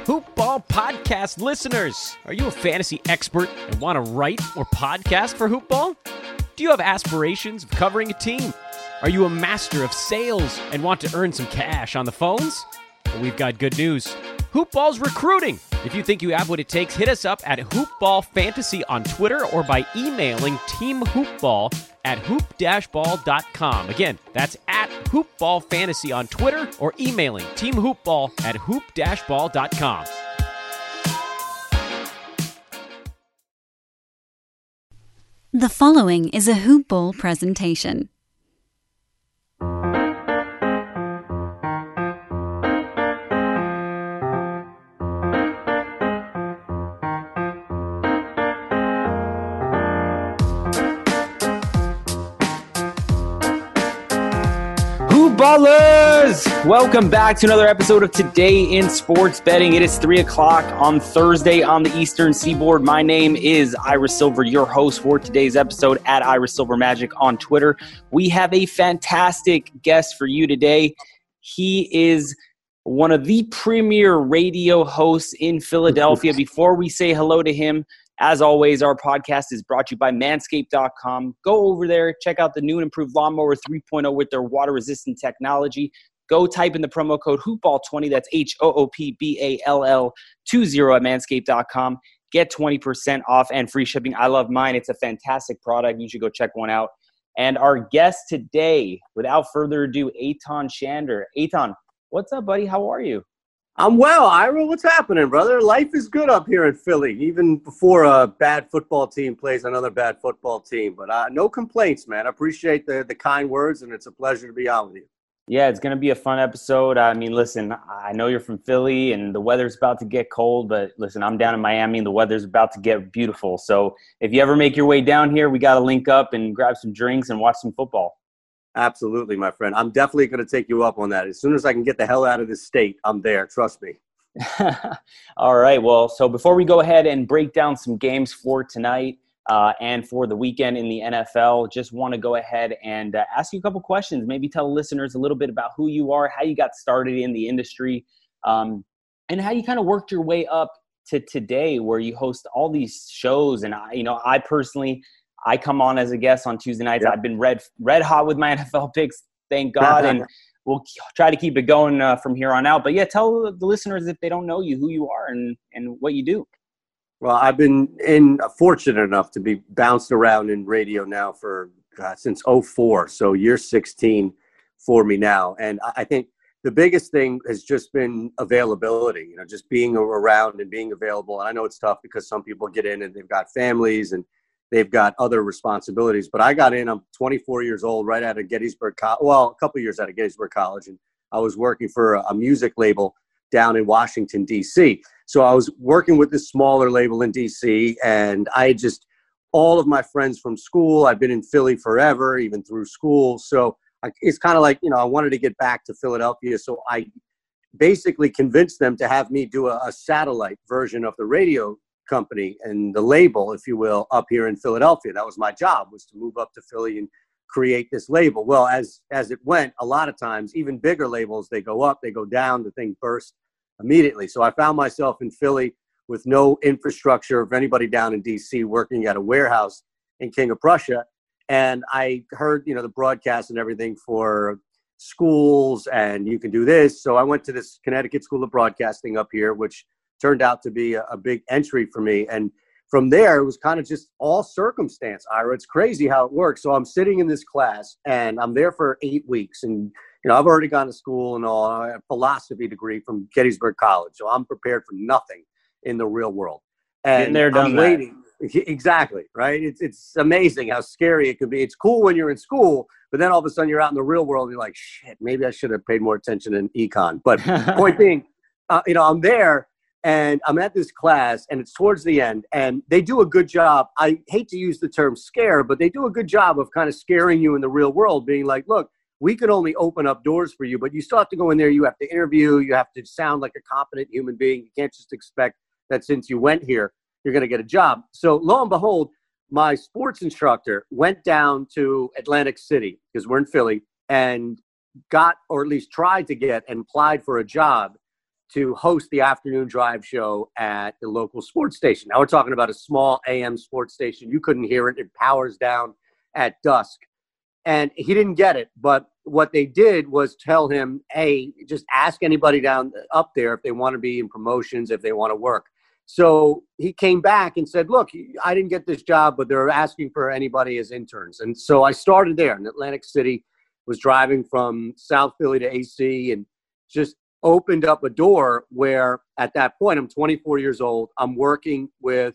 Hoop Ball podcast listeners. Are you a fantasy expert and want to write or podcast for Hoop Ball? Do you have aspirations of covering a team? Are you a master of sales and want to earn some cash on the phones? Well, we've got good news. Hoop Ball's recruiting. If you think you have what it takes, hit us up at Hoop Ball Fantasy on Twitter or by emailing teamhoopball@hoop-ball.com. Again, that's at Hoop Ball Fantasy on Twitter or emailing teamhoopball@hoop-ball.com. The following is a Hoop Ball presentation. Ballers! Welcome back to another episode of Today in Sports Betting. It is 3 o'clock on Thursday on the Eastern Seaboard. My name is Ira Silver, your host for today's episode at Ira Silver Magic on Twitter. We have a fantastic guest for you today. He is one of the premier radio hosts in Philadelphia. Before we say hello to him, as always, our podcast is brought to you by Manscaped.com. Go over there, check out the new and improved Lawnmower 3.0 with their water-resistant technology. Go type in the promo code HoopBall20, that's HOOPBALL20 at Manscaped.com. Get 20% off and free shipping. I love mine. It's a fantastic product. You should go check one out. And our guest today, without further ado, Eitan Shander. Eitan, what's up, buddy? How are you? I'm well, Ira. What's happening, brother? Life is good up here in Philly, even before a bad football team plays another bad football team. But no complaints, man. I appreciate the kind words, and it's a pleasure to be on with you. Yeah, it's going to be a fun episode. I mean, listen, I know you're from Philly, and the weather's about to get cold. But listen, I'm down in Miami, and the weather's about to get beautiful. So if you ever make your way down here, we got to link up and grab some drinks and watch some football. Absolutely, my friend. I'm definitely going to take you up on that. As soon as I can get the hell out of this state, I'm there. Trust me. All right. Well, so before we go ahead and break down some games for tonight and for the weekend in the NFL, just want to go ahead and ask you a couple questions. Maybe tell listeners a little bit about who you are, how you got started in the industry, and how you kind of worked your way up to today where you host all these shows. And, I personally – I come on as a guest on Tuesday nights. Yep. I've been red hot with my NFL picks, thank God, and we'll try to keep it going from here on out. But, yeah, tell the listeners if they don't know you, who you are and what you do. Well, I've been fortunate enough to be bounced around in radio now for since 2004, so year 16 for me now. And I think the biggest thing has just been availability, just being around and being available. And I know it's tough because some people get in and they've got families and they've got other responsibilities. But I got in, I'm 24 years old, right out of Gettysburg College. Well, a couple of years out of Gettysburg College. And I was working for a music label down in Washington, D.C. So I was working with this smaller label in D.C. And all of my friends from school, I've been in Philly forever, even through school. So it's kind of like, I wanted to get back to Philadelphia. So I basically convinced them to have me do a satellite version of the radio company and the label, if you will, up here in Philadelphia. That was my job, was to move up to Philly and create this label. Well, as it went, a lot of times, even bigger labels, they go up, they go down, the thing burst immediately. So I found myself in Philly with no infrastructure of anybody down in DC working at a warehouse in King of Prussia. And I heard, the broadcast and everything for schools and you can do this. So I went to this Connecticut School of Broadcasting up here, which turned out to be a big entry for me. And from there, it was kind of just all circumstance, Ira. It's crazy how it works. So I'm sitting in this class, and I'm there for 8 weeks. And, I've already gone to school and all. I have a philosophy degree from Gettysburg College. So I'm prepared for nothing in the real world. And I'm waiting. Exactly, right? It's amazing how scary it could be. It's cool when you're in school, but then all of a sudden you're out in the real world and you're like, shit, maybe I should have paid more attention in econ. But point being, I'm there. And I'm at this class, and it's towards the end, and they do a good job. I hate to use the term scare, but they do a good job of kind of scaring you in the real world, being like, look, we can only open up doors for you, but you still have to go in there. You have to interview. You have to sound like a competent human being. You can't just expect that since you went here, you're going to get a job. So lo and behold, my sports instructor went down to Atlantic City, because we're in Philly, and got, or at least tried to get, and applied for a job to host the afternoon drive show at the local sports station. Now we're talking about a small AM sports station. You couldn't hear it. It powers down at dusk. And he didn't get it. But what they did was tell him, hey, just ask anybody down up there if they want to be in promotions, if they want to work. So he came back and said, look, I didn't get this job, but they're asking for anybody as interns. And so I started there in Atlantic City, was driving from South Philly to AC, and just opened up a door where at that point, I'm 24 years old. I'm working with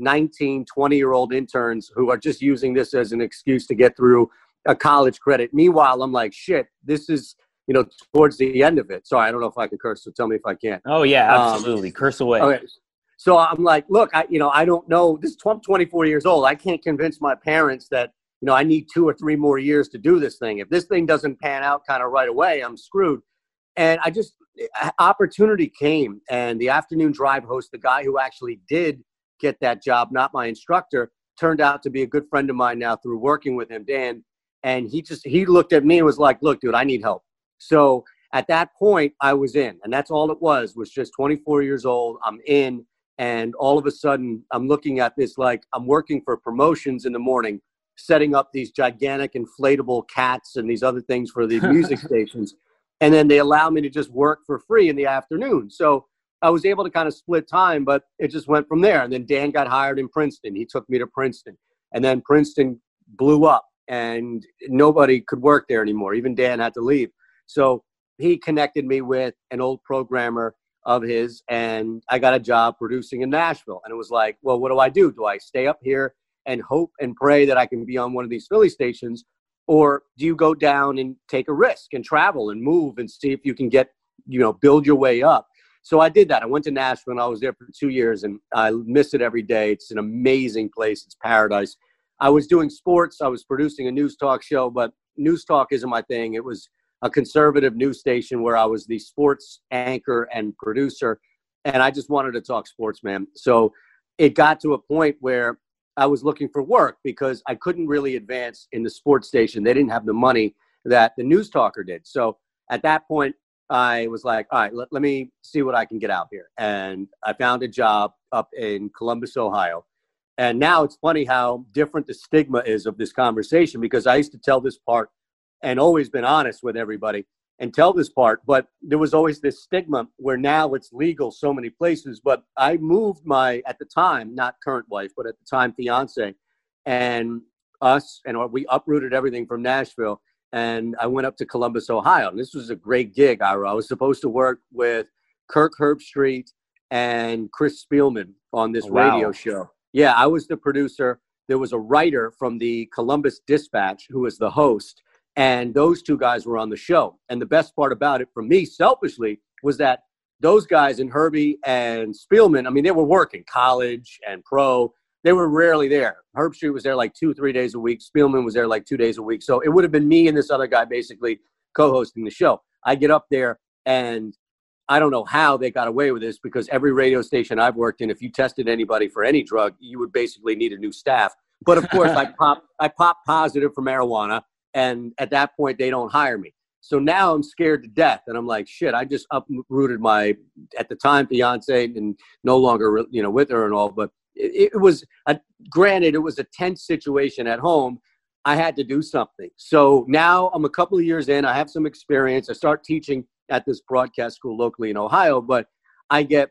19, 20-year-old interns who are just using this as an excuse to get through a college credit. Meanwhile, I'm like, shit, this is, towards the end of it. Sorry, I don't know if I can curse, so tell me if I can. Oh, yeah, absolutely. Curse away. Okay. So I'm like, look, I don't know. I'm 24 years old. I can't convince my parents that, I need 2 or 3 more years to do this thing. If this thing doesn't pan out kind of right away, I'm screwed. And opportunity came, and the afternoon drive host, the guy who actually did get that job, not my instructor, turned out to be a good friend of mine now through working with him, Dan. And he looked at me and was like, look, dude, I need help. So at that point I was in, and that's all it was just 24 years old. I'm in. And all of a sudden I'm looking at this, like I'm working for promotions in the morning, setting up these gigantic inflatable cats and these other things for the music stations. And then they allow me to just work for free in the afternoon. So I was able to kind of split time, but it just went from there. And then Dan got hired in Princeton. He took me to Princeton. And then Princeton blew up and nobody could work there anymore. Even Dan had to leave. So he connected me with an old programmer of his, and I got a job producing in Nashville. And it was like, well, what do? Do I stay up here and hope and pray that I can be on one of these Philly stations? Or do you go down and take a risk and travel and move and see if you can get, build your way up? So I did that. I went to Nashville and I was there for 2 years and I miss it every day. It's an amazing place. It's paradise. I was doing sports. I was producing a news talk show, but news talk isn't my thing. It was a conservative news station where I was the sports anchor and producer. And I just wanted to talk sports, man. So it got to a point where I was looking for work because I couldn't really advance in the sports station. They didn't have the money that the news talker did. So at that point, I was like, all right, let me see what I can get out here. And I found a job up in Columbus, Ohio. And now it's funny how different the stigma is of this conversation, because I used to tell this part and always been honest with everybody and tell this part, but there was always this stigma where now it's legal so many places. But I moved my, at the time, not current wife, but at the time fiance, and we uprooted everything from Nashville, and I went up to Columbus, Ohio. And this was a great gig, Ira. I was supposed to work with Kirk Herbstreit and Chris Spielman on this radio show. Yeah, I was the producer. There was a writer from the Columbus Dispatch who was the host. And those two guys were on the show. And the best part about it for me, selfishly, was that those guys and Herbie and Spielman, I mean, they were working college and pro. They were rarely there. Herbstreit was there like 2-3 days a week. Spielman was there like 2 days a week. So it would have been me and this other guy basically co-hosting the show. I get up there, and I don't know how they got away with this, because every radio station I've worked in, if you tested anybody for any drug, you would basically need a new staff. But of course, I pop positive for marijuana. And at that point, they don't hire me. So now I'm scared to death. And I'm like, shit, I just uprooted my, at the time, fiance, and no longer, with her and all. But it was, granted, it was a tense situation at home. I had to do something. So now I'm a couple of years in. I have some experience. I start teaching at this broadcast school locally in Ohio. But I get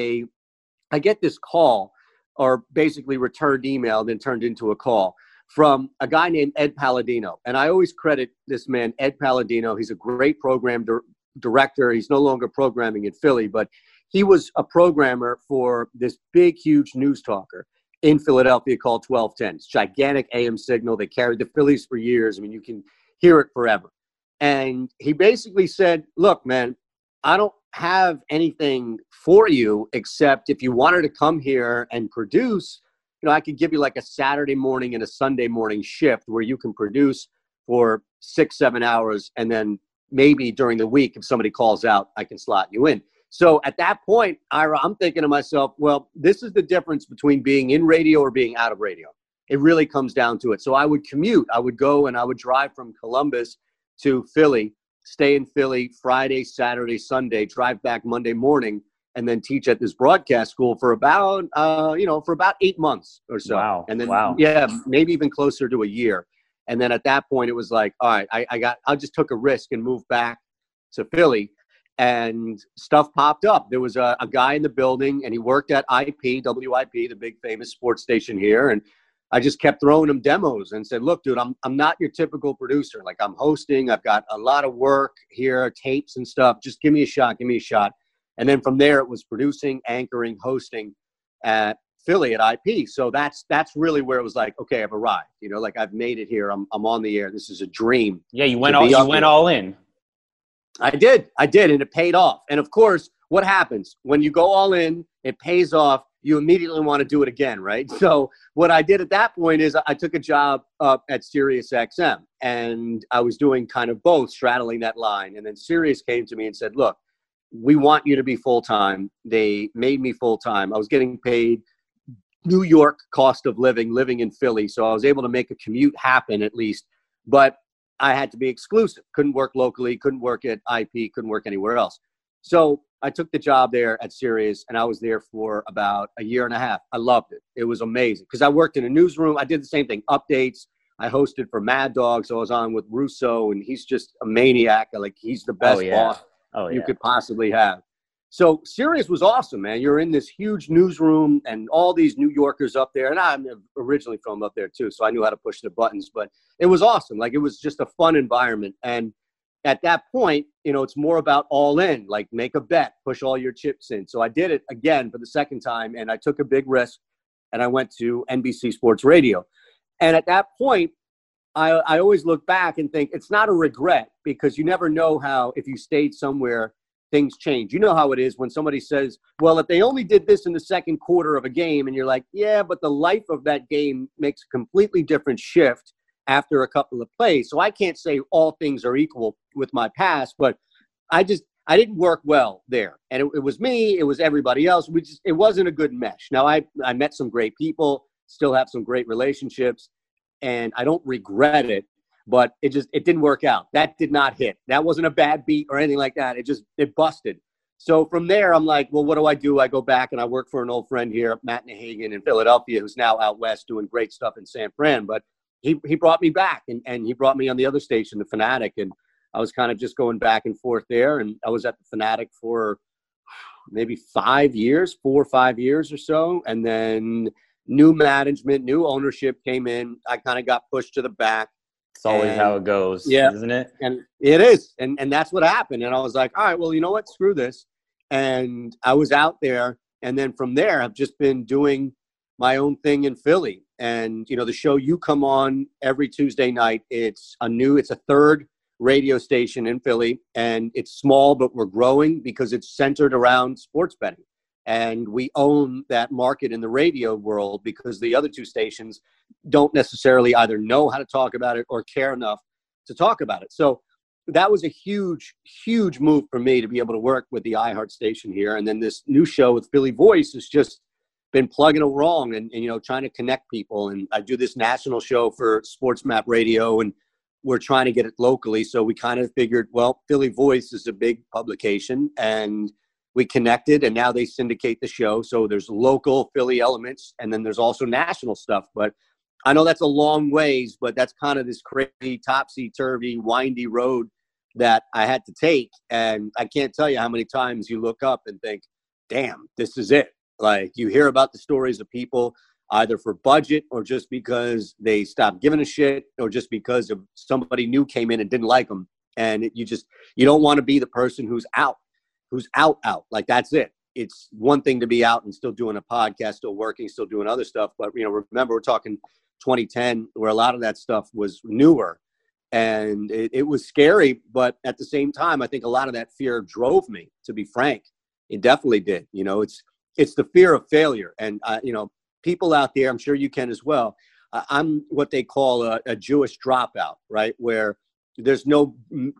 this call, or basically returned email, then turned into a call, from a guy named Ed Palladino. And I always credit this man, Ed Palladino. He's a great program director. He's no longer programming in Philly, but he was a programmer for this big, huge news talker in Philadelphia called 1210. It's gigantic AM signal. They carried the Phillies for years. I mean, you can hear it forever. And he basically said, look, man, I don't have anything for you except if you wanted to come here and produce, I could give you like a Saturday morning and a Sunday morning shift where you can produce for 6-7 hours. And then maybe during the week, if somebody calls out, I can slot you in. So at that point, Ira, I'm thinking to myself, well, this is the difference between being in radio or being out of radio. It really comes down to it. So I would commute. I would go and I would drive from Columbus to Philly stay in Philly Friday, Saturday, Sunday, drive back Monday morning, and then teach at this broadcast school for about, for about 8 months or so. Wow. And then, Wow. maybe even closer to a year. And then at that point, it was like, all right, I just took a risk and moved back to Philly, and stuff popped up. There was a guy in the building, and he worked at WIP, the big famous sports station here. And I just kept throwing him demos and said, look, dude, I'm not your typical producer. Like, I'm hosting. I've got a lot of work here, tapes and stuff. Just give me a shot. And then from there, it was producing, anchoring, hosting at Philly at IP. So that's really where it was like, okay, I've arrived. Like, I've made it here. I'm on the air. This is a dream. Yeah, you went all in. I did, and it paid off. And of course, what happens when you go all in, it pays off, you immediately want to do it again, right? So what I did at that point is I took a job up at Sirius XM, and I was doing kind of both, straddling that line. And then Sirius came to me and said, look, we want you to be full-time. They made me full-time. I was getting paid New York cost of living in Philly. So I was able to make a commute happen at least, but I had to be exclusive. Couldn't work locally, couldn't work at IP, couldn't work anywhere else. So I took the job there at Sirius, and I was there for about a year and a half. I loved it. It was amazing because I worked in a newsroom. I did the same thing, updates. I hosted for Mad Dog, so I was on with Russo, and he's just a maniac. Like, he's the best boss you could possibly have. So Sirius was awesome, man. You're in this huge newsroom and all these New Yorkers up there. And I'm originally from up there too, so I knew how to push the buttons. But it was awesome. Like, it was just a fun environment. And at that point, it's more about all in, like, make a bet, push all your chips in. So I did it again for the second time, and I took a big risk, and I went to NBC Sports Radio. And at that point, I always look back and think it's not a regret, because you never know how, if you stayed somewhere, things change. You know how it is when somebody says, well, if they only did this in the second quarter of a game, and you're like, yeah, but the life of that game makes a completely different shift after a couple of plays. So I can't say all things are equal with my past, but I didn't work well there. And it was me, it was everybody else. It wasn't a good mesh. Now I met some great people, still have some great relationships, and I don't regret it. But it didn't work out. That did not hit. That wasn't a bad beat or anything like that. It busted. So from there, I'm like, well, what do? I go back and I work for an old friend here, Matt Nahagan in Philadelphia, who's now out west doing great stuff in San Fran. But he brought me back, and he brought me on the other station, the Fanatic. And I was kind of just going back and forth there. And I was at the Fanatic for maybe 4 or 5 years or so. And then new management, new ownership came in. I kind of got pushed to the back. It's always how it goes, isn't it? And it is. And that's what happened. And I was like, all right, well, you know what? Screw this. And I was out there. And then from there, I've just been doing my own thing in Philly. And, the show you come on every Tuesday night, it's a third radio station in Philly. And it's small, but we're growing because it's centered around sports betting. And we own that market in the radio world because the other two stations don't necessarily either know how to talk about it or care enough to talk about it. So that was a huge, huge move for me to be able to work with the iHeart station here. And then this new show with Philly Voice has just been plugging along and trying to connect people. And I do this national show for Sports Map Radio, and we're trying to get it locally. So we kind of figured, well, Philly Voice is a big publication, and we connected, and now they syndicate the show. So there's local Philly elements, and then there's also national stuff. But I know that's a long ways, but that's kind of this crazy, topsy-turvy, windy road that I had to take. And I can't tell you how many times you look up and think, damn, this is it. Like, you hear about the stories of people either for budget or just because they stopped giving a shit or just because of somebody new came in and didn't like them. And you don't want to be the person who's out. Like, that's it. It's one thing to be out and still doing a podcast, still working, still doing other stuff. But, remember, we're talking 2010, where a lot of that stuff was newer, and it was scary. But at the same time, I think a lot of that fear drove me, to be frank. It definitely did. It's the fear of failure. And, people out there, I'm sure you can as well. I'm what they call a Jewish dropout, right? Where there's no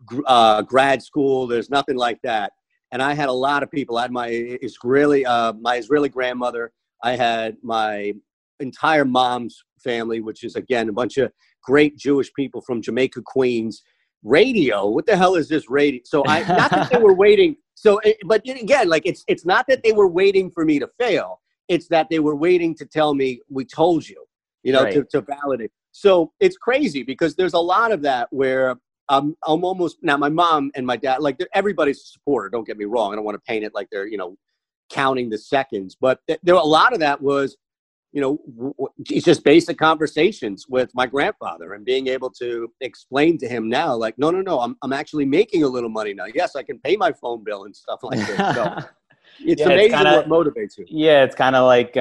grad school. There's nothing like that. And I had a lot of people. I had my Israeli grandmother. I had my entire mom's family, which is, again, a bunch of great Jewish people from Jamaica, Queens. radio? What the hell is this radio? So not that they were waiting. But again, like it's not that they were waiting for me to fail. It's that they were waiting to tell me, we told you, Right. to validate. So it's crazy because there's a lot of that where I'm almost now my mom and my dad, like everybody's a supporter. Don't get me wrong. I don't want to paint it like they're, counting the seconds, but there a lot of that was, it's just basic conversations with my grandfather and being able to explain to him now, like, no, I'm actually making a little money now. Yes, I can pay my phone bill and stuff like this. So it's amazing what motivates you. Yeah, it's kind of like,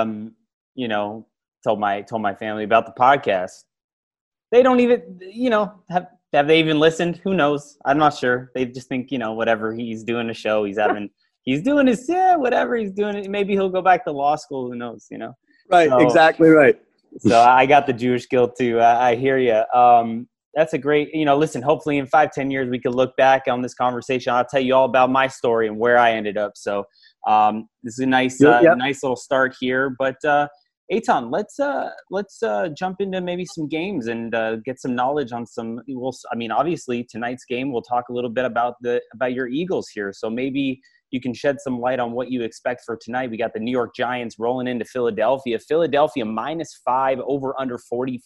told my family about the podcast. They don't even, have they even listened? Who knows? I'm not sure. They just think, whatever he's doing a show, he's doing his, whatever he's doing. Maybe he'll go back to law school. Who knows, Right, so, exactly right. So I got the Jewish guilt too. I hear you. That's a great, listen, hopefully in 5-10 years, we can look back on this conversation. I'll tell you all about my story and where I ended up. So this is a nice little start here, but Eitan, let's jump into maybe some games and get some knowledge on some. Obviously tonight's game, we'll talk a little bit about your Eagles here. So maybe you can shed some light on what you expect for tonight. We got the New York Giants rolling into Philadelphia. Philadelphia -5 over under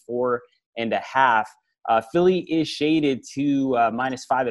44.5. Philly is shaded to -5 at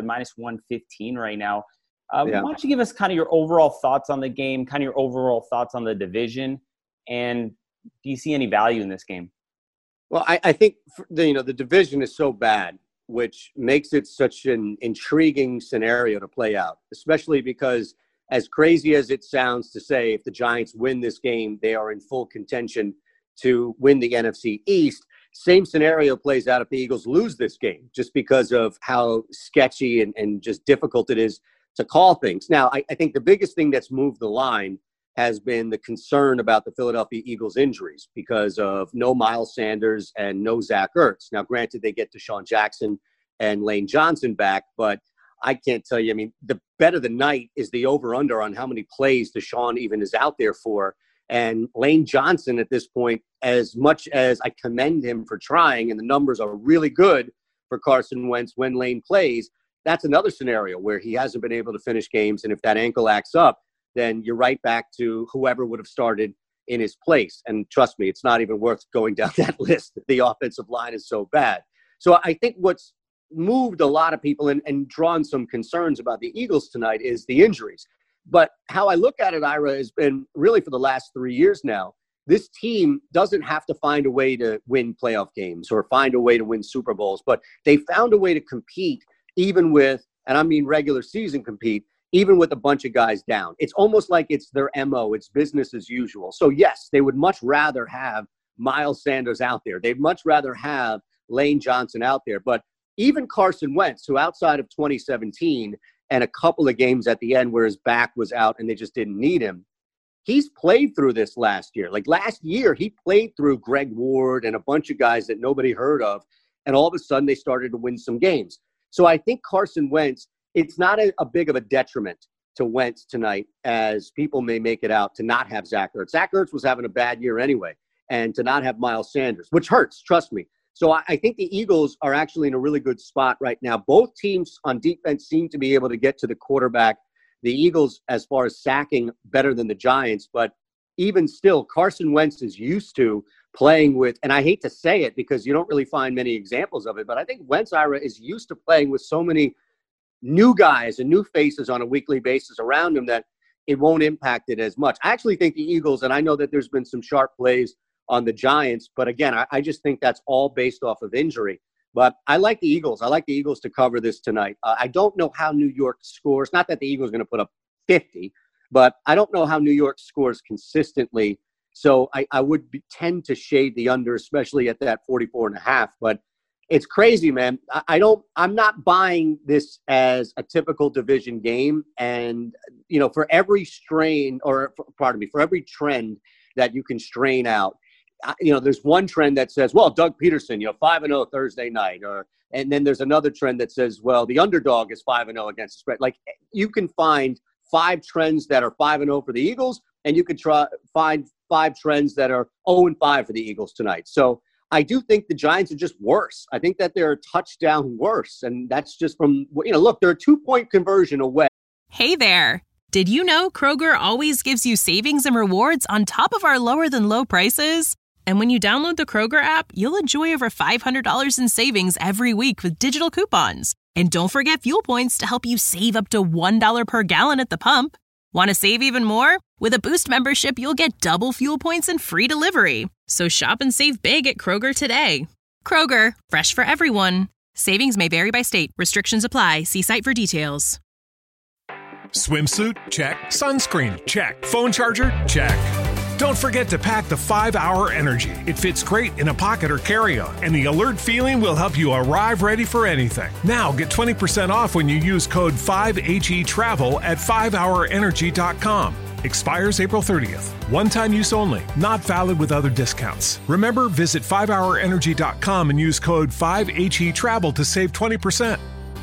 -115 right now. Why don't you give us kind of your overall thoughts on the game, kind of your overall thoughts on the division, and do you see any value in this game? Well, I think the division is so bad, which makes it such an intriguing scenario to play out, especially because as crazy as it sounds to say, if the Giants win this game, they are in full contention to win the NFC East. Same scenario plays out if the Eagles lose this game, just because of how sketchy and just difficult it is to call things. Now, I think the biggest thing that's moved the line has been the concern about the Philadelphia Eagles injuries because of no Miles Sanders and no Zach Ertz. Now, granted, they get Deshaun Jackson and Lane Johnson back, but I can't tell you. I mean, the bet of the night is the over-under on how many plays Deshaun even is out there for. And Lane Johnson at this point, as much as I commend him for trying, and the numbers are really good for Carson Wentz when Lane plays, that's another scenario where he hasn't been able to finish games. And if that ankle acts up, then you're right back to whoever would have started in his place. And trust me, it's not even worth going down that list. The offensive line is so bad. So I think what's moved a lot of people and drawn some concerns about the Eagles tonight is the injuries. But how I look at it, Ira, has been really for the last 3 years now, this team doesn't have to find a way to win playoff games or find a way to win Super Bowls, but they found a way to compete even with, and I mean regular season compete, even with a bunch of guys down. It's almost like it's their MO. It's business as usual. So yes, they would much rather have Miles Sanders out there. They'd much rather have Lane Johnson out there. But even Carson Wentz, who outside of 2017 and a couple of games at the end where his back was out and they just didn't need him, he's played through this last year. Like last year, he played through Greg Ward and a bunch of guys that nobody heard of. And all of a sudden, they started to win some games. So I think Carson Wentz, it's not a big of a detriment to Wentz tonight as people may make it out to not have Zach Ertz. Zach Ertz was having a bad year anyway, and to not have Miles Sanders, which hurts, trust me. So I think the Eagles are actually in a really good spot right now. Both teams on defense seem to be able to get to the quarterback. The Eagles, as far as sacking, better than the Giants. But even still, Carson Wentz is used to playing with, and I hate to say it because you don't really find many examples of it, but I think Wentz, Ira, is used to playing with so many new guys and new faces on a weekly basis around him that it won't impact it as much. I actually think the Eagles, and I know that there's been some sharp plays on the Giants, but again, I just think that's all based off of injury. But I like the Eagles. I like the Eagles to cover this tonight. I don't know how New York scores. Not that the Eagles are going to put up 50, but I don't know how New York scores consistently. So I would tend to shade the under, especially at that 44.5. But it's crazy, man. I'm not buying this as a typical division game. And, for every for every trend that you can strain out, there's one trend that says, well, Doug Peterson, 5-0 Thursday night, and then there's another trend that says, well, the underdog is 5-0 against the spread. Like you can find 5 trends that are 5-0 for the Eagles, and you could find 5 trends that are 0-5 for the Eagles tonight. So I do think the Giants are just worse. I think that they're a touchdown worse. And that's just from, look, they're a 2-point conversion away. Hey there. Did you know Kroger always gives you savings and rewards on top of our lower than low prices? And when you download the Kroger app, you'll enjoy over $500 in savings every week with digital coupons. And don't forget fuel points to help you save up to $1 per gallon at the pump. Want to save even more? With a Boost membership, you'll get double fuel points and free delivery. So shop and save big at Kroger today. Kroger, fresh for everyone. Savings may vary by state. Restrictions apply. See site for details. Swimsuit? Check. Sunscreen? Check. Phone charger? Check. Don't forget to pack the 5-Hour Energy. It fits great in a pocket or carry-on, and the alert feeling will help you arrive ready for anything. Now get 20% off when you use code 5HETRAVEL at 5hourenergy.com. Expires April 30th. One-time use only. Not valid with other discounts. Remember, visit 5hourenergy.com and use code 5HETRAVEL to save 20%.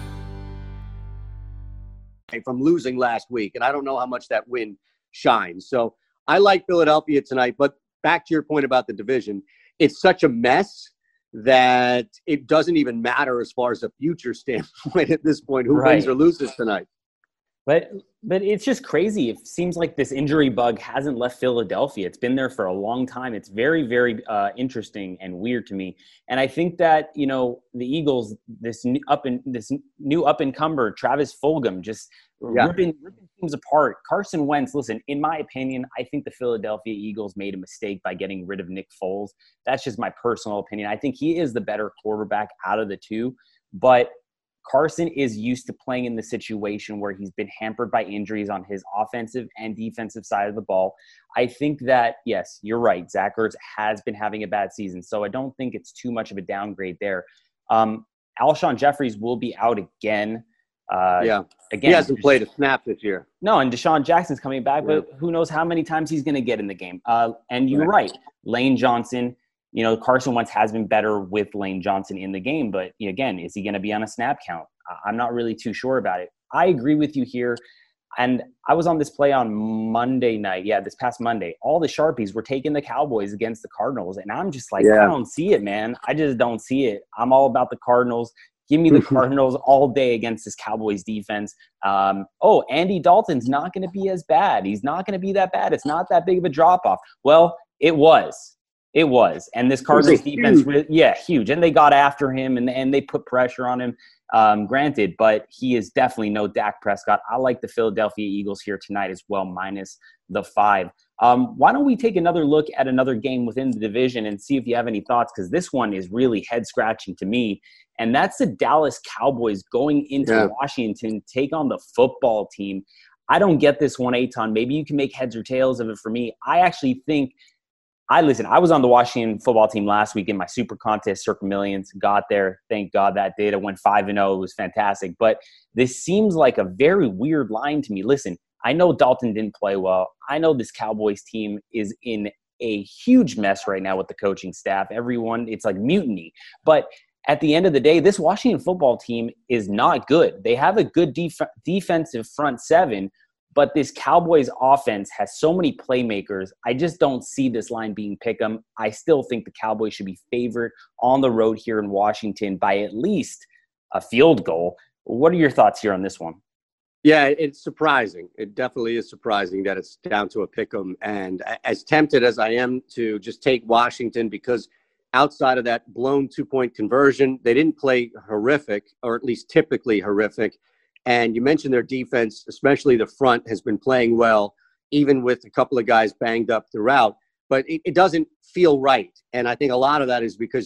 From losing last week, and I don't know how much that win shines. So I like Philadelphia tonight, but back to your point about the division, it's such a mess that it doesn't even matter as far as a future standpoint at this point, who wins or loses tonight. But it's just crazy. It seems like this injury bug hasn't left Philadelphia. It's been there for a long time. It's very, very interesting and weird to me. And I think that, the Eagles, this new up-and-comer, Travis Fulgham, just ripping teams apart. Carson Wentz, listen, in my opinion, I think the Philadelphia Eagles made a mistake by getting rid of Nick Foles. That's just my personal opinion. I think he is the better quarterback out of the two. But Carson is used to playing in the situation where he's been hampered by injuries on his offensive and defensive side of the ball. I think that, yes, you're right. Zach Ertz has been having a bad season, so I don't think it's too much of a downgrade there. Alshon Jeffries will be out again. Again, he hasn't played a snap this year. No, and Deshaun Jackson's coming back, but who knows how many times he's going to get in the game. And you're right. Lane Johnson, Carson Wentz has been better with Lane Johnson in the game, but again, is he going to be on a snap count? I'm not really too sure about it. I agree with you here. And I was on this play on Monday night. Yeah, this past Monday. All the Sharpies were taking the Cowboys against the Cardinals. And I'm just like, I don't see it, man. I just don't see it. I'm all about the Cardinals. Give me the Cardinals all day against this Cowboys defense. Andy Dalton's not going to be as bad. He's not going to be that bad. It's not that big of a drop-off. Well, it was. It was. And this Cardinals defense, huge. And they got after him, and they put pressure on him, granted. But he is definitely no Dak Prescott. I like the Philadelphia Eagles here tonight as well, minus the 5. Why don't we take another look at another game within the division and see if you have any thoughts, because this one is really head-scratching to me. And that's the Dallas Cowboys going into Washington, take on the football team. I don't get this one, Eitan. Maybe you can make heads or tails of it for me. I actually think – I was on the Washington football team last week in my super contest, Circa Millions. Got there. Thank God that data went 5-0. It was fantastic. But this seems like a very weird line to me. Listen, I know Dalton didn't play well. I know this Cowboys team is in a huge mess right now with the coaching staff. Everyone, it's like mutiny. But at the end of the day, this Washington football team is not good. They have a good defensive front seven, but this Cowboys offense has so many playmakers. I just don't see this line being pick'em. I still think the Cowboys should be favored on the road here in Washington by at least a field goal. What are your thoughts here on this one? Yeah, it's surprising. It definitely is surprising that it's down to a pick'em. And as tempted as I am to just take Washington, because outside of that blown 2-point conversion, they didn't play horrific, or at least typically horrific. And you mentioned their defense, especially the front, has been playing well, even with a couple of guys banged up throughout. But it doesn't feel right. And I think a lot of that is because,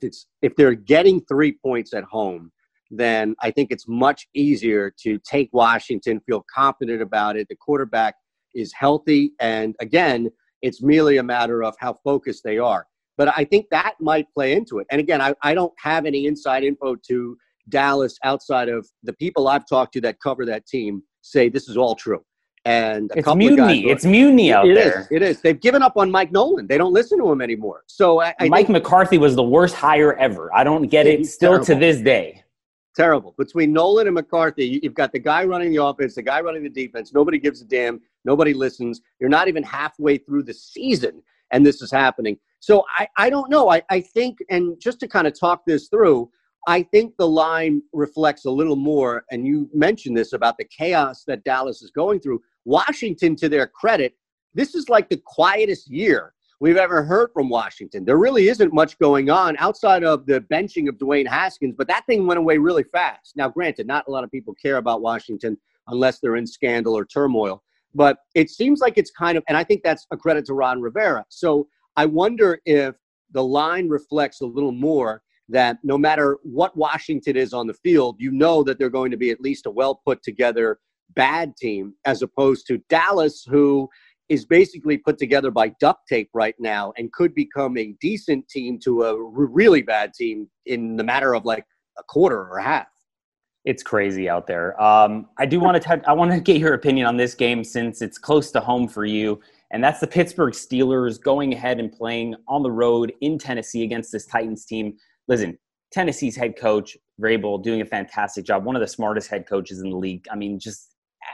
if they're getting 3 points at home, then I think it's much easier to take Washington, feel confident about it. The quarterback is healthy. And again, it's merely a matter of how focused they are. But I think that might play into it. And again, I don't have any inside info to Dallas outside of the people I've talked to that cover that team say this is all true. And it's mutiny. It's mutiny out there. It is. They've given up on Mike Nolan. They don't listen to him anymore. So Mike McCarthy was the worst hire ever. I don't get it still terrible. To this day. Terrible. Between Nolan and McCarthy, you've got the guy running the offense, the guy running the defense. Nobody gives a damn. Nobody listens. You're not even halfway through the season, and this is happening. So I don't know. I think, and just to kind of talk this through, I think the line reflects a little more, and you mentioned this about the chaos that Dallas is going through. Washington, to their credit, this is like the quietest year we've ever heard from Washington. There really isn't much going on outside of the benching of Dwayne Haskins, but that thing went away really fast. Now, granted, not a lot of people care about Washington unless they're in scandal or turmoil, but it seems like it's kind of, and I think that's a credit to Ron Rivera. So I wonder if the line reflects a little more that no matter what Washington is on the field, you know that they're going to be at least a well put together bad team, as opposed to Dallas, who is basically put together by duct tape right now and could become a decent team to a really bad team in the matter of like a quarter or a half. It's crazy out there. I do want to I want to get your opinion on this game since it's close to home for you. And that's the Pittsburgh Steelers going ahead and playing on the road in Tennessee against this Titans team. Listen, Tennessee's head coach, Vrabel, doing a fantastic job. One of the smartest head coaches in the league. I mean, just,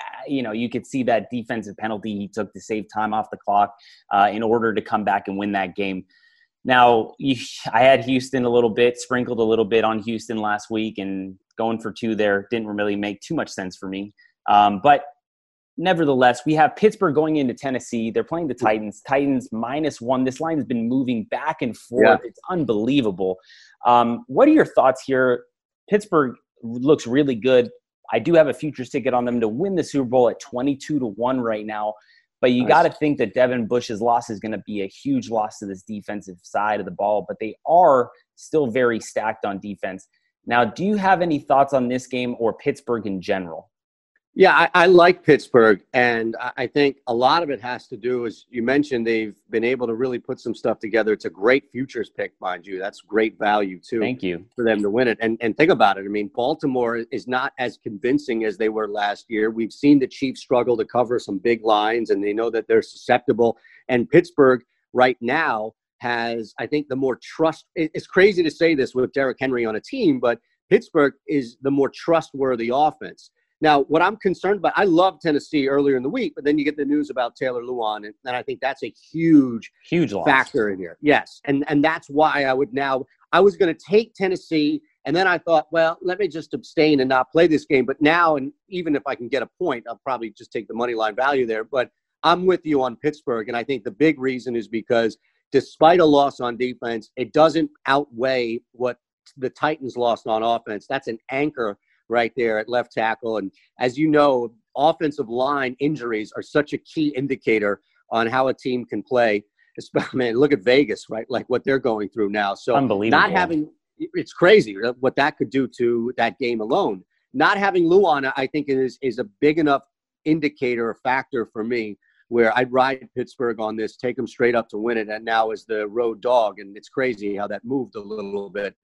you could see that defensive penalty he took to save time off the clock in order to come back and win that game. Now, I had Houston a little bit, sprinkled a little bit on Houston last week, and going for 2 there didn't really make too much sense for me. But nevertheless, we have Pittsburgh going into Tennessee. They're playing the Titans. Titans -1. This line has been moving back and forth. Yeah. It's unbelievable. What are your thoughts here? Pittsburgh looks really good. I do have a futures ticket on them to win the Super Bowl at 22-1 right now. But you got to think that Devin Bush's loss is going to be a huge loss to this defensive side of the ball. But they are still very stacked on defense. Now, do you have any thoughts on this game or Pittsburgh in general? Yeah, I like Pittsburgh, and I think a lot of it has to do, as you mentioned, they've been able to really put some stuff together. It's a great futures pick, mind you. That's great value, too. Thank you. For them to win it. And think about it. I mean, Baltimore is not as convincing as they were last year. We've seen the Chiefs struggle to cover some big lines, and they know that they're susceptible. And Pittsburgh right now has, I think, the more trust. It's crazy to say this with Derrick Henry on a team, but Pittsburgh is the more trustworthy offense. Now, what I'm concerned about, I love Tennessee earlier in the week, but then you get the news about Taylor Lewan, and I think that's a huge loss. Factor in here. Yes, and that's why I was going to take Tennessee, and then I thought, well, let me just abstain and not play this game. But now, and even if I can get a point, I'll probably just take the money line value there. But I'm with you on Pittsburgh, and I think the big reason is because despite a loss on defense, it doesn't outweigh what the Titans lost on offense. That's an anchor right there at left tackle. And as you know, offensive line injuries are such a key indicator on how a team can play. Man, look at Vegas, right? Like what they're going through now. So unbelievable. It's crazy what that could do to that game alone. Not having Luan, I think is a big enough indicator or factor for me where I'd ride Pittsburgh on this, take them straight up to win it. And now as the road dog. And it's crazy how that moved a little bit.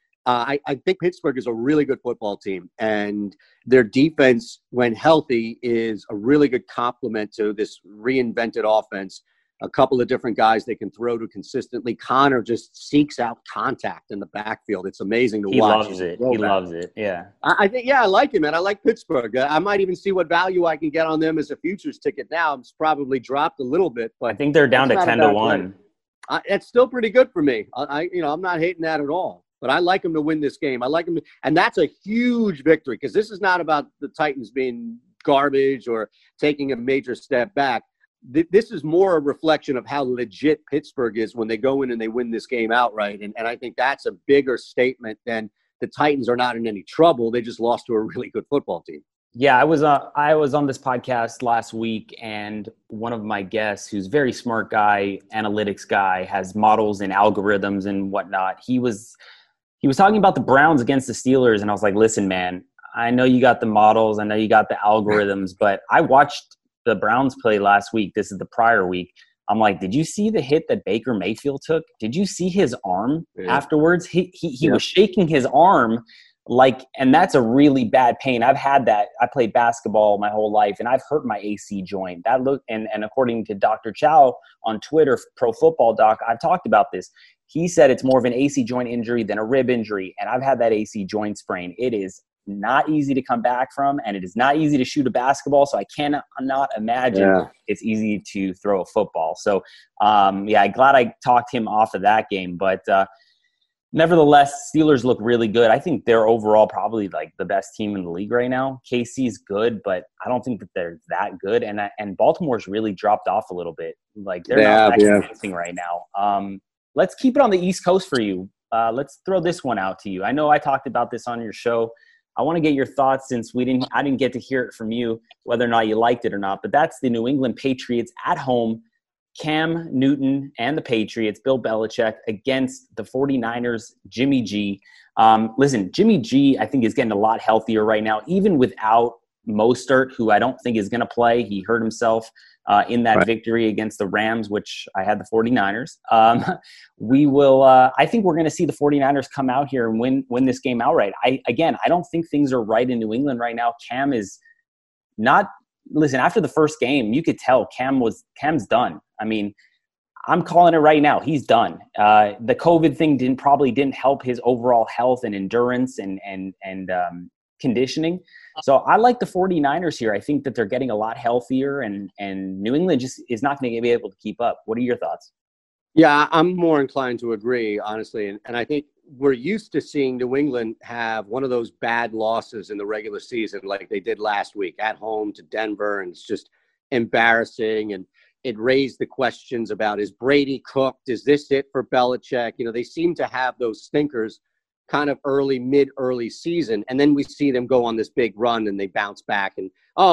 I think Pittsburgh is a really good football team, and their defense, when healthy, is a really good complement to this reinvented offense. A couple of different guys they can throw to consistently. Connor just seeks out contact in the backfield. It's amazing to watch. He loves it. Yeah. I think, I like him, man. I like Pittsburgh. I might even see what value I can get on them as a futures ticket now. It's probably dropped a little bit, but I think they're down to 10-1. It's still pretty good for me. I'm not hating that at all. But I like them to win this game. I like them, and that's a huge victory because this is not about the Titans being garbage or taking a major step back. This is more a reflection of how legit Pittsburgh is when they go in and they win this game outright. And I think that's a bigger statement than the Titans are not in any trouble. They just lost to a really good football team. Yeah, I was on this podcast last week, and one of my guests, who's a very smart guy, analytics guy, has models and algorithms and whatnot. He was talking about the Browns against the Steelers, and I was like, listen, man, I know you got the models. I know you got the algorithms, but I watched the Browns play last week. This is the prior week. I'm like, did you see the hit that Baker Mayfield took? Did you see his arm afterwards? He was shaking his arm and that's a really bad pain. I've had that. I played basketball my whole life, and I've hurt my AC joint. And according to Dr. Chow on Twitter, Pro Football Doc, I've talked about this. He said it's more of an AC joint injury than a rib injury, and I've had that AC joint sprain. It is not easy to come back from, and it is not easy to shoot a basketball. So I cannot not imagine it's easy to throw a football. So, I'm glad I talked him off of that game. But nevertheless, Steelers look really good. I think they're overall probably like the best team in the league right now. KC's good, but I don't think that they're that good. And Baltimore's really dropped off a little bit. Like they're not that convincing right now. Let's keep it on the East Coast for you. Let's throw this one out to you. I know I talked about this on your show. I want to get your thoughts since I didn't get to hear it from you, whether or not you liked it or not. But that's the New England Patriots at home. Cam Newton and the Patriots, Bill Belichick, against the 49ers, Jimmy G. Listen, Jimmy G, I think, is getting a lot healthier right now, even without Mostert, who I don't think is going to play. He hurt himself in that victory against the Rams, which I had the 49ers. I think we're going to see the 49ers come out here and win this game outright. I don't think things are right in New England right now. Cam is not – listen, after the first game, you could tell Cam's done. I mean, I'm calling it right now. He's done. The COVID thing probably didn't help his overall health and endurance and conditioning. So I like the 49ers here. I think that they're getting a lot healthier, and New England just is not going to be able to keep up. What are your thoughts? Yeah, I'm more inclined to agree, honestly. And I think we're used to seeing New England have one of those bad losses in the regular season like they did last week at home to Denver, and it's just embarrassing. And it raised the questions about, is Brady cooked? Is this it for Belichick? You know, they seem to have those stinkers kind of mid-early season. And then we see them go on this big run and they bounce back and,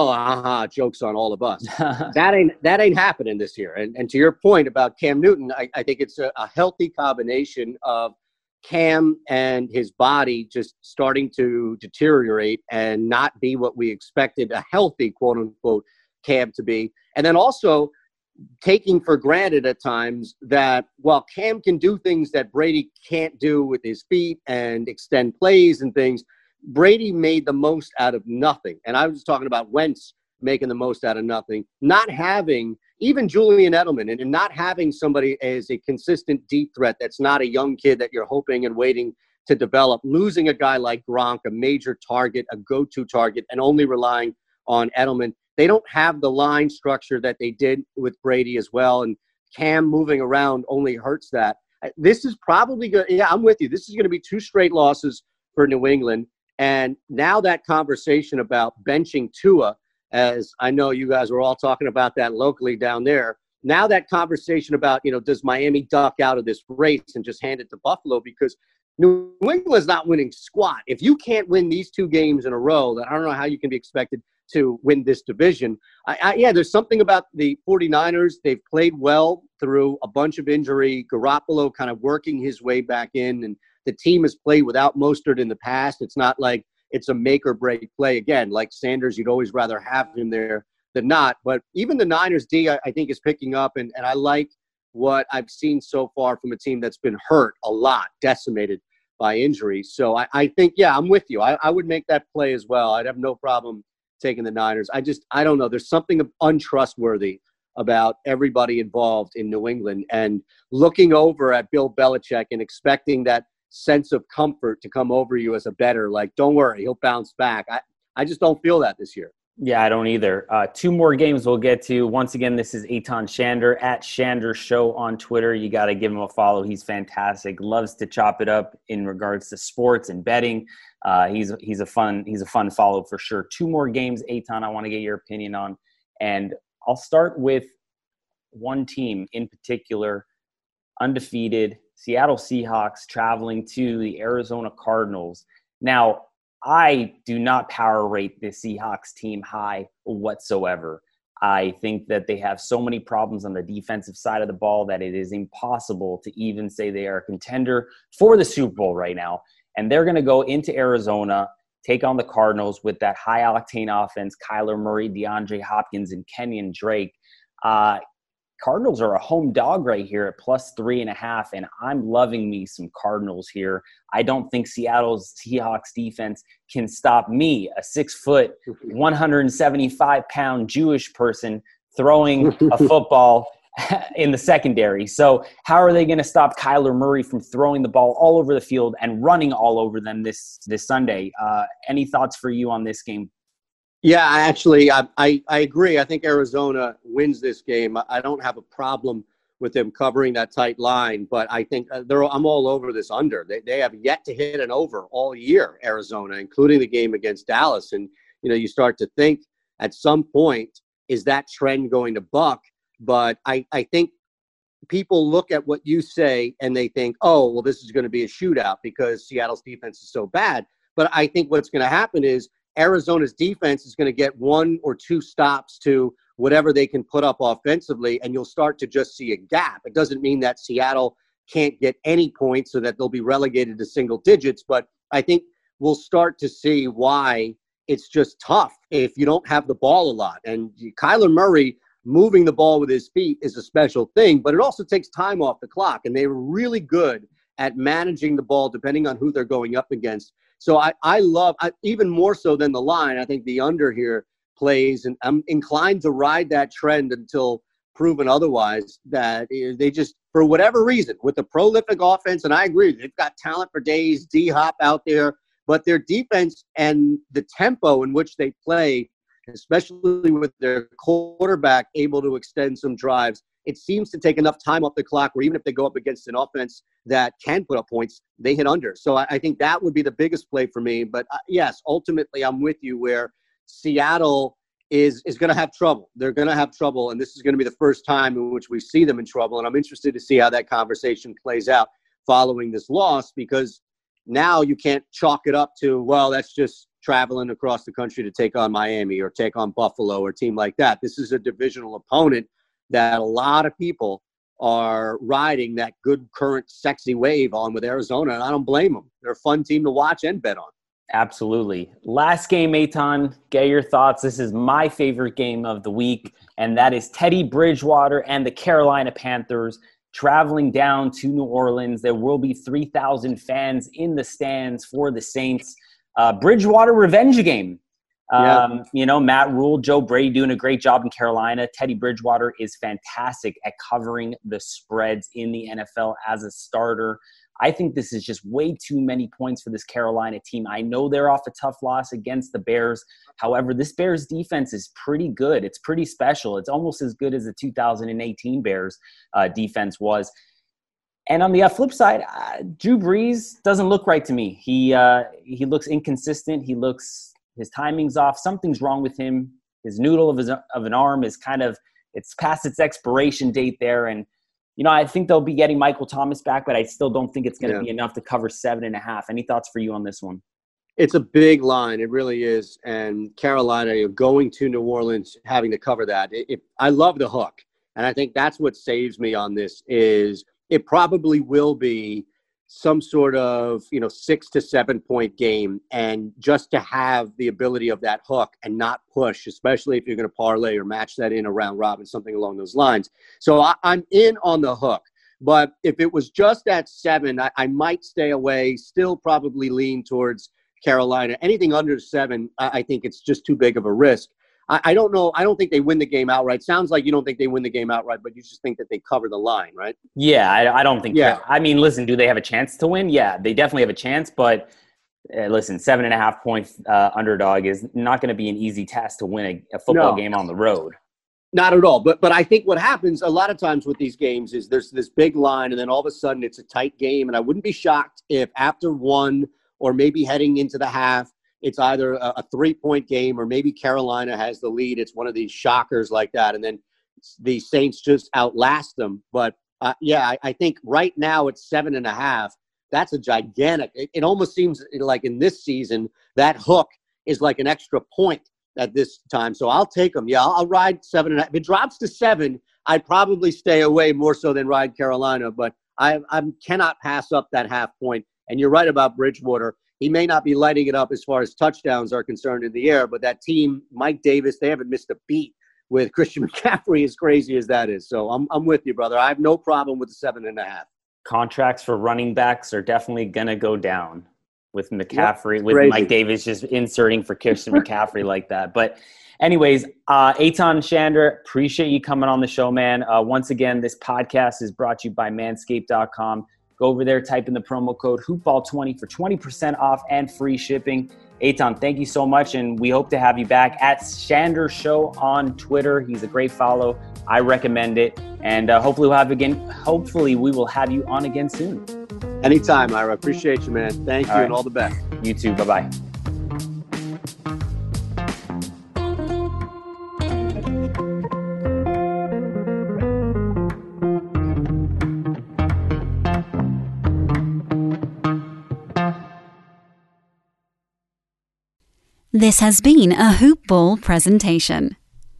joke's on all of us. That ain't happening this year. And to your point about Cam Newton, I think it's a healthy combination of Cam and his body just starting to deteriorate and not be what we expected a healthy, quote unquote, Cam to be. And then also taking for granted at times that while Cam can do things that Brady can't do with his feet and extend plays and things, Brady made the most out of nothing. And I was talking about Wentz making the most out of nothing, not having even Julian Edelman and not having somebody as a consistent deep threat that's not a young kid that you're hoping and waiting to develop, losing a guy like Gronk, a major target, a go-to target, and only relying on Edelman. They don't have the line structure that they did with Brady as well, and Cam moving around only hurts that. This is probably good. Yeah, I'm with you. This is going to be 2 straight losses for New England, and now that conversation about benching Tua, as I know you guys were all talking about that locally down there, now that conversation about, does Miami duck out of this race and just hand it to Buffalo, because New England's not winning squat. If you can't win these 2 games in a row, then I don't know how you can be expected to win this division. There's something about the 49ers. They've played well through a bunch of injury. Garoppolo kind of working his way back in, and the team has played without Mostert in the past. It's not like it's a make or break play. Again, like Sanders, you'd always rather have him there than not. But even the Niners D, I think, is picking up, and I like what I've seen so far from a team that's been hurt a lot, decimated by injury. So I think, I'm with you. I would make that play as well. I'd have no problem taking the Niners. I don't know. There's something untrustworthy about everybody involved in New England, and looking over at Bill Belichick and expecting that sense of comfort to come over you as a bettor. Like, don't worry, he'll bounce back. I just don't feel that this year. Yeah, I don't either. 2 more games we'll get to. Once again, this is Eitan Shander at Shander Show on Twitter. You got to give him a follow. He's fantastic. Loves to chop it up in regards to sports and betting. He's a fun follow for sure. 2 more games, Eitan, I want to get your opinion on. And I'll start with one team in particular, undefeated, Seattle Seahawks traveling to the Arizona Cardinals. Now, I do not power rate the Seahawks team high whatsoever. I think that they have so many problems on the defensive side of the ball that it is impossible to even say they are a contender for the Super Bowl right now. And they're going to go into Arizona, take on the Cardinals with that high-octane offense, Kyler Murray, DeAndre Hopkins, and Kenyon Drake. Cardinals are a home dog right here at +3.5, and I'm loving me some Cardinals here. I don't think Seattle's Seahawks defense can stop me, a 6-foot, 175-pound Jewish person throwing a football in the secondary. So how are they going to stop Kyler Murray from throwing the ball all over the field and running all over them this Sunday? Any thoughts for you on this game? Yeah, I agree. I think Arizona wins this game. I don't have a problem with them covering that tight line, but I think I'm all over this under. They have yet to hit an over all year, Arizona, including the game against Dallas. And, you start to think at some point, is that trend going to buck? But I think people look at what you say and they think, oh, well, this is going to be a shootout because Seattle's defense is so bad. But I think what's going to happen is Arizona's defense is going to get one or two stops to whatever they can put up offensively, and you'll start to just see a gap. It doesn't mean that Seattle can't get any points so that they'll be relegated to single digits, but I think we'll start to see why it's just tough if you don't have the ball a lot. And Kyler Murray moving the ball with his feet is a special thing, but it also takes time off the clock, and they were really good at managing the ball depending on who they're going up against. So I love, even more so than the line, I think the under here plays, and I'm inclined to ride that trend until proven otherwise, that they just, for whatever reason, with the prolific offense, and I agree, they've got talent for days, D-Hop out there, but their defense and the tempo in which they play, especially with their quarterback able to extend some drives, it seems to take enough time off the clock where even if they go up against an offense that can put up points, they hit under. So I think that would be the biggest play for me. But yes, ultimately I'm with you where Seattle is going to have trouble. They're going to have trouble, and this is going to be the first time in which we see them in trouble. And I'm interested to see how that conversation plays out following this loss, because now you can't chalk it up to, well, that's just traveling across the country to take on Miami or take on Buffalo or a team like that. This is a divisional opponent that a lot of people are riding that good current sexy wave on with Arizona, and I don't blame them. They're a fun team to watch and bet on. Absolutely. Last game, Eitan, get your thoughts. This is my favorite game of the week, and that is Teddy Bridgewater and the Carolina Panthers traveling down to New Orleans. There will be 3,000 fans in the stands for the Saints. Bridgewater revenge game. Matt Rule, Joe Brady doing a great job in Carolina. Teddy Bridgewater is fantastic at covering the spreads in the NFL as a starter. I think this is just way too many points for this Carolina team. I know they're off a tough loss against the Bears. However, this Bears defense is pretty good. It's pretty special. It's almost as good as the 2018 Bears defense was. And on the flip side, Drew Brees doesn't look right to me. He looks inconsistent. His timing's off. Something's wrong with him. His noodle of an arm is it's past its expiration date there. And, I think they'll be getting Michael Thomas back, but I still don't think it's going to be enough to cover 7.5. Any thoughts for you on this one? It's a big line. It really is. And Carolina, going to New Orleans, having to cover that. I love the hook. And I think that's what saves me on this is it probably will be some sort of, 6 to 7 point game. And just to have the ability of that hook and not push, especially if you're going to parlay or match that in a round robin, something along those lines. So I'm in on the hook. But if it was just at 7, I might stay away, still probably lean towards Carolina. Anything under 7, I think it's just too big of a risk. I don't know. I don't think they win the game outright. Sounds like you don't think they win the game outright, but you just think that they cover the line, right? Yeah, I don't think. Yeah. I mean, listen, do they have a chance to win? Yeah, they definitely have a chance. But listen, 7.5 points underdog is not going to be an easy task to win a football game on the road. Not at all. But I think what happens a lot of times with these games is there's this big line, and then all of a sudden it's a tight game. And I wouldn't be shocked if after one or maybe heading into the half, it's either a 3-point game or maybe Carolina has the lead. It's one of these shockers like that. And then the Saints just outlast them. But, I think right now it's 7.5. That's a gigantic – it almost seems like in this season that hook is like an extra point at this time. So I'll take them. Yeah, I'll ride 7.5. If it drops to 7, I'd probably stay away more so than ride Carolina. But I cannot pass up that half point. And you're right about Bridgewater. He may not be lighting it up as far as touchdowns are concerned in the air, but that team, Mike Davis, they haven't missed a beat with Christian McCaffrey, as crazy as that is. So I'm with you, brother. I have no problem with the 7.5. Contracts for running backs are definitely going to go down with McCaffrey, with crazy. Mike Davis just inserting for Christian McCaffrey like that. But Anyways, Eitan Shander, appreciate you coming on the show, man. Once again, this podcast is brought to you by Manscaped.com. Go over there, type in the promo code HoopBall20 for 20% off and free shipping. Eitan, thank you so much, and we hope to have you back at Shander Show on Twitter. He's a great follow. I recommend it, and hopefully we will have you on again soon. Anytime, Ira. Appreciate you, man. Thank you, and all the best. You too. Bye-bye. This has been a Hoop Ball presentation.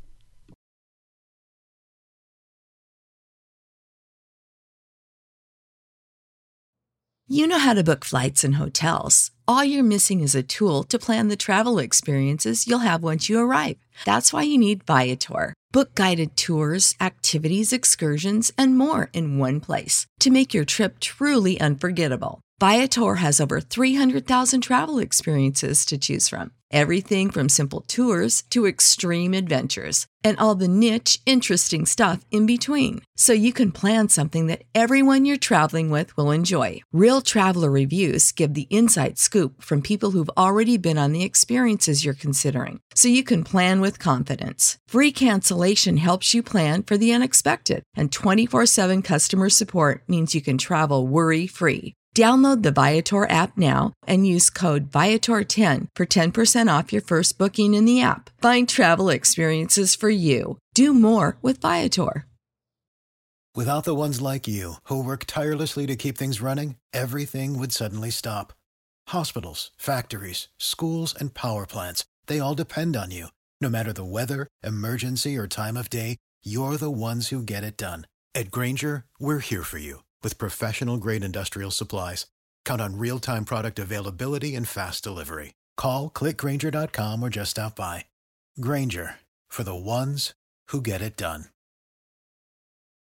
You know how to book flights and hotels. All you're missing is a tool to plan the travel experiences you'll have once you arrive. That's why you need Viator. Book guided tours, activities, excursions, and more in one place to make your trip truly unforgettable. Viator has over 300,000 travel experiences to choose from. Everything from simple tours to extreme adventures and all the niche, interesting stuff in between. So you can plan something that everyone you're traveling with will enjoy. Real traveler reviews give the inside scoop from people who've already been on the experiences you're considering. So you can plan with confidence. Free cancellation helps you plan for the unexpected. And 24/7 customer support means you can travel worry-free. Download the Viator app now and use code Viator10 for 10% off your first booking in the app. Find travel experiences for you. Do more with Viator. Without the ones like you, who work tirelessly to keep things running, everything would suddenly stop. Hospitals, factories, schools, and power plants, they all depend on you. No matter the weather, emergency, or time of day, you're the ones who get it done. At Grainger, we're here for you. With professional-grade industrial supplies, count on real-time product availability and fast delivery. Call, click Grainger.com, or just stop by. Grainger, for the ones who get it done.